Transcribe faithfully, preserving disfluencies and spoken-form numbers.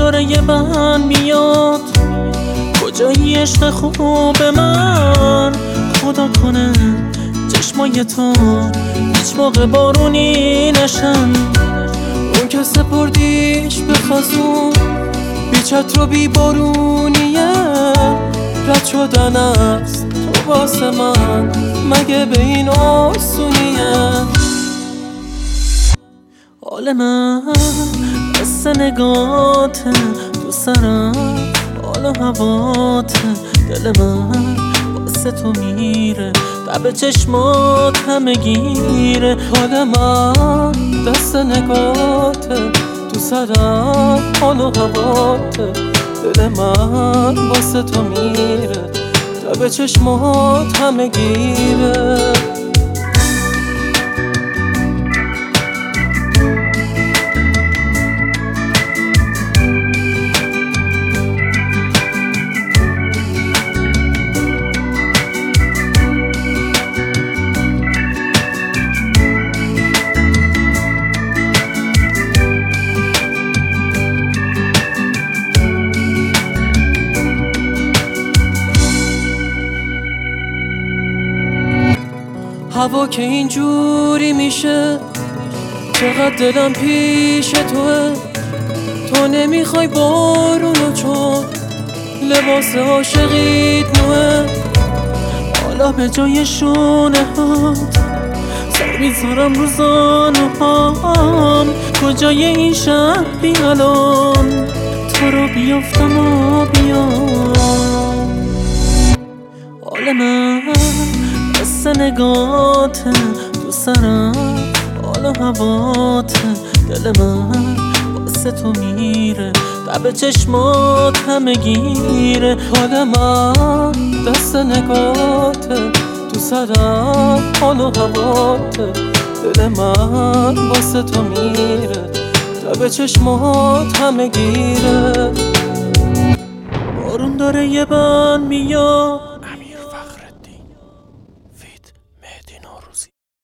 داره یه بند میاد، کجایی عشق خوب من؟ خدا کنه چشمای تو هیچ موقع بارونی نشن. اون که سپردیش به خزون بی چتر و بی بارونیه، رد شدن است تو واسه من مگه به این آسونیه؟ حال من دست نگاته تو سرم، حال و هواته، دل من واسه تو میره، تب چشمات همه گیره. حال من دست نگاته تو سرم، حال و هواته، دل من واسه تو میره، تب چشمات همه گیره. هوا که اینجوری میشه، چقدر دلم پیش توه. تو نمیخوای بارونو چون لباس عاشقیت نوه. حالا به جای شونه هات سر میذارم رو زانو هام، کجای این شهری الان تو رو بیافتم و بیام. حال من دست نگاته تو سرم، حال و هواته، دل من واسه تو میره، تب چشمات همه گیره. حال من دست نگاته تو سرم، حال و هواته، دل من واسه تو میره، تب چشمات همه گیره. بارون داره یه بند میاد،